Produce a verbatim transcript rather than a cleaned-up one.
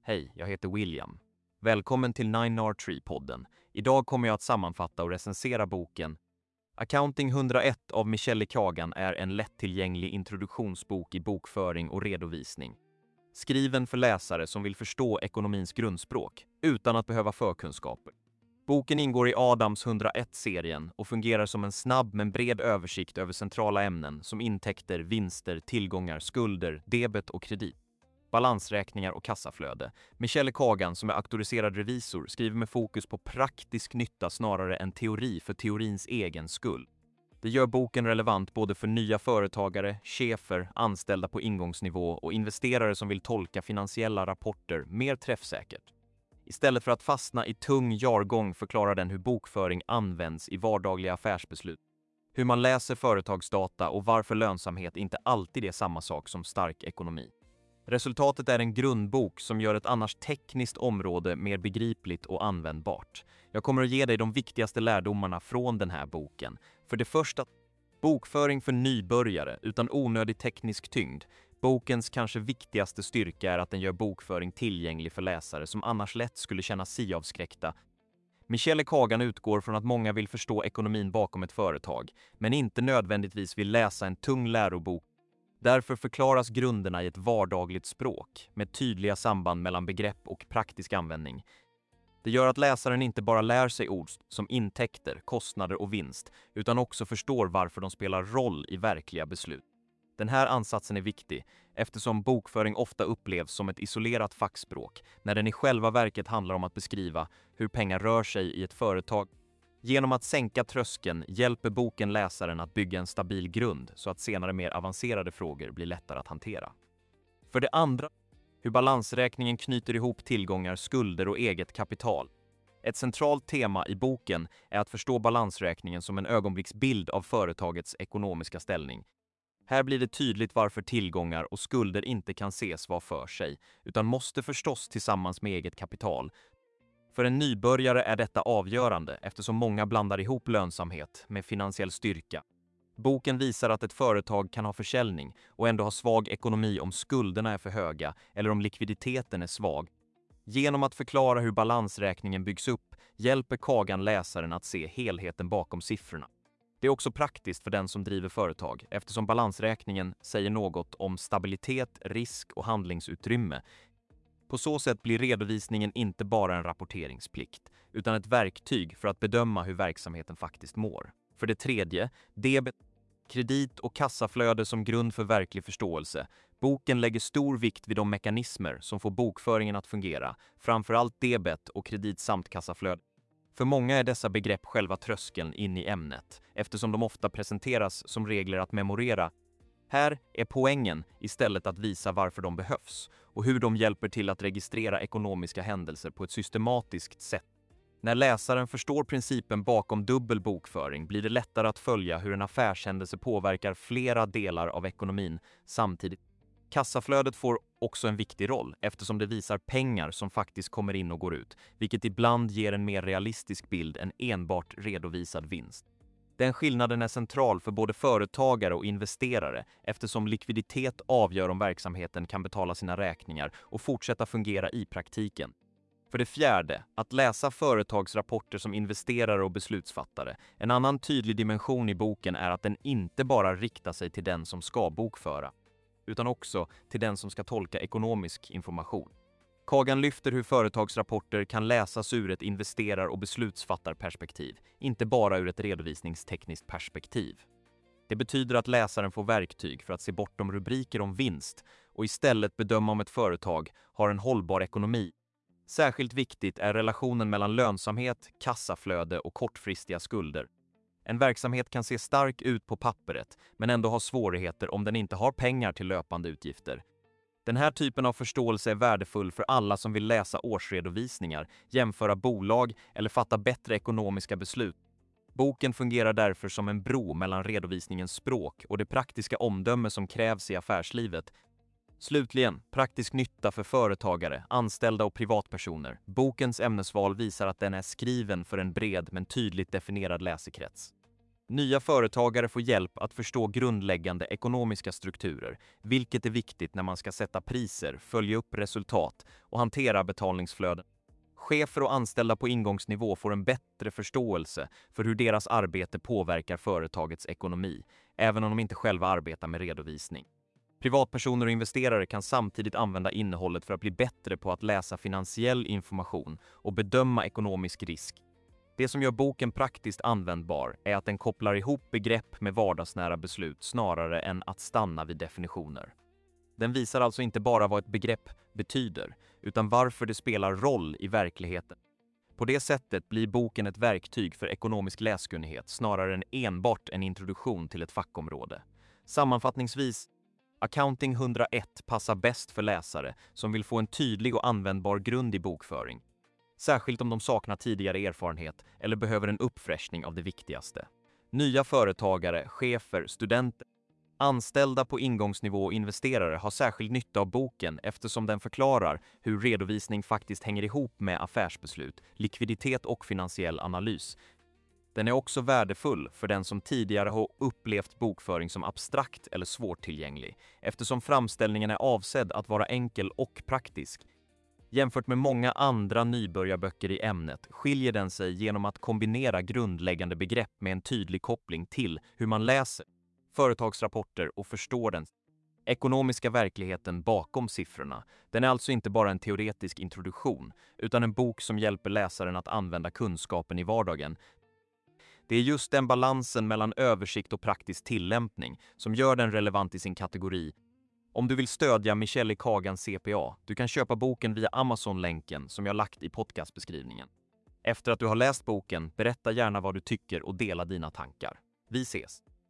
Hej, jag heter William. Välkommen till Nine R Tree-podden. Idag kommer jag att sammanfatta och recensera boken Accounting hundraett av Michelle Kagan är en lättillgänglig introduktionsbok i bokföring och redovisning. Skriven för läsare som vill förstå ekonomins grundspråk utan att behöva förkunskaper. Boken ingår i Adams hundraett-serien och fungerar som en snabb men bred översikt över centrala ämnen som intäkter, vinster, tillgångar, skulder, debet och kredit, balansräkningar och kassaflöde. Michelle Kagan, som är auktoriserad revisor, skriver med fokus på praktisk nytta snarare än teori för teorins egen skull. Det gör boken relevant både för nya företagare, chefer, anställda på ingångsnivå och investerare som vill tolka finansiella rapporter mer träffsäkert. Istället för att fastna i tung jargong förklarar den hur bokföring används i vardagliga affärsbeslut, hur man läser företagsdata och varför lönsamhet inte alltid är samma sak som stark ekonomi. Resultatet är en grundbok som gör ett annars tekniskt område mer begripligt och användbart. Jag kommer att ge dig de viktigaste lärdomarna från den här boken. För det första, bokföring för nybörjare utan onödig teknisk tyngd. Bokens kanske viktigaste styrka är att den gör bokföring tillgänglig för läsare som annars lätt skulle känna sig avskräckta. Michelle Kagan utgår från att många vill förstå ekonomin bakom ett företag, men inte nödvändigtvis vill läsa en tung lärobok. Därför förklaras grunderna i ett vardagligt språk med tydliga samband mellan begrepp och praktisk användning. Det gör att läsaren inte bara lär sig ord som intäkter, kostnader och vinst, utan också förstår varför de spelar roll i verkliga beslut. Den här ansatsen är viktig eftersom bokföring ofta upplevs som ett isolerat fackspråk när den i själva verket handlar om att beskriva hur pengar rör sig i ett företag. Genom att sänka tröskeln hjälper boken läsaren att bygga en stabil grund så att senare mer avancerade frågor blir lättare att hantera. För det andra, hur balansräkningen knyter ihop tillgångar, skulder och eget kapital. Ett centralt tema i boken är att förstå balansräkningen som en ögonblicksbild av företagets ekonomiska ställning. Här blir det tydligt varför tillgångar och skulder inte kan ses var för sig, utan måste förstås tillsammans med eget kapital. För en nybörjare är detta avgörande eftersom många blandar ihop lönsamhet med finansiell styrka. Boken visar att ett företag kan ha försäljning och ändå ha svag ekonomi om skulderna är för höga eller om likviditeten är svag. Genom att förklara hur balansräkningen byggs upp hjälper Kagan läsaren att se helheten bakom siffrorna. Det är också praktiskt för den som driver företag eftersom balansräkningen säger något om stabilitet, risk och handlingsutrymme. På så sätt blir redovisningen inte bara en rapporteringsplikt, utan ett verktyg för att bedöma hur verksamheten faktiskt mår. För det tredje, debet, kredit och kassaflöde som grund för verklig förståelse. Boken lägger stor vikt vid de mekanismer som får bokföringen att fungera, framförallt debet och kredit samt kassaflöde. För många är dessa begrepp själva tröskeln in i ämnet, eftersom de ofta presenteras som regler att memorera. Här är poängen istället att visa varför de behövs och hur de hjälper till att registrera ekonomiska händelser på ett systematiskt sätt. När läsaren förstår principen bakom dubbel bokföring blir det lättare att följa hur en affärshändelse påverkar flera delar av ekonomin samtidigt. Kassaflödet får också en viktig roll eftersom det visar pengar som faktiskt kommer in och går ut, vilket ibland ger en mer realistisk bild än enbart redovisad vinst. Den skillnaden är central för både företagare och investerare eftersom likviditet avgör om verksamheten kan betala sina räkningar och fortsätta fungera i praktiken. För det fjärde, att läsa företagsrapporter som investerare och beslutsfattare. En annan tydlig dimension i boken är att den inte bara riktar sig till den som ska bokföra, utan också till den som ska tolka ekonomisk information. Kagan lyfter hur företagsrapporter kan läsas ur ett investerar- och beslutsfattarperspektiv, inte bara ur ett redovisningstekniskt perspektiv. Det betyder att läsaren får verktyg för att se bortom rubriker om vinst och istället bedöma om ett företag har en hållbar ekonomi. Särskilt viktigt är relationen mellan lönsamhet, kassaflöde och kortfristiga skulder. En verksamhet kan se stark ut på pappret men ändå ha svårigheter om den inte har pengar till löpande utgifter. Den här typen av förståelse är värdefull för alla som vill läsa årsredovisningar, jämföra bolag eller fatta bättre ekonomiska beslut. Boken fungerar därför som en bro mellan redovisningens språk och det praktiska omdöme som krävs i affärslivet. Slutligen, praktisk nytta för företagare, anställda och privatpersoner. Bokens ämnesval visar att den är skriven för en bred men tydligt definierad läsekrets. Nya företagare får hjälp att förstå grundläggande ekonomiska strukturer, vilket är viktigt när man ska sätta priser, följa upp resultat och hantera betalningsflöden. Chefer och anställda på ingångsnivå får en bättre förståelse för hur deras arbete påverkar företagets ekonomi, även om de inte själva arbetar med redovisning. Privatpersoner och investerare kan samtidigt använda innehållet för att bli bättre på att läsa finansiell information och bedöma ekonomisk risk. Det som gör boken praktiskt användbar är att den kopplar ihop begrepp med vardagsnära beslut snarare än att stanna vid definitioner. Den visar alltså inte bara vad ett begrepp betyder, utan varför det spelar roll i verkligheten. På det sättet blir boken ett verktyg för ekonomisk läskunnighet snarare än enbart en introduktion till ett fackområde. Sammanfattningsvis, Accounting hundraett passar bäst för läsare som vill få en tydlig och användbar grund i bokföring. Särskilt om de saknar tidigare erfarenhet eller behöver en uppfräschning av det viktigaste. Nya företagare, chefer, studenter, anställda på ingångsnivå och investerare har särskild nytta av boken eftersom den förklarar hur redovisning faktiskt hänger ihop med affärsbeslut, likviditet och finansiell analys. Den är också värdefull för den som tidigare har upplevt bokföring som abstrakt eller svårtillgänglig, eftersom framställningen är avsedd att vara enkel och praktisk. Jämfört med många andra nybörjarböcker i ämnet skiljer den sig genom att kombinera grundläggande begrepp med en tydlig koppling till hur man läser företagsrapporter och förstår den ekonomiska verkligheten bakom siffrorna. Den är alltså inte bara en teoretisk introduktion, utan en bok som hjälper läsaren att använda kunskapen i vardagen. Det är just den balansen mellan översikt och praktisk tillämpning som gör den relevant i sin kategori. Om du vill stödja Michelle Kagan C P A, du kan köpa boken via Amazon-länken som jag lagt i podcastbeskrivningen. Efter att du har läst boken, berätta gärna vad du tycker och dela dina tankar. Vi ses!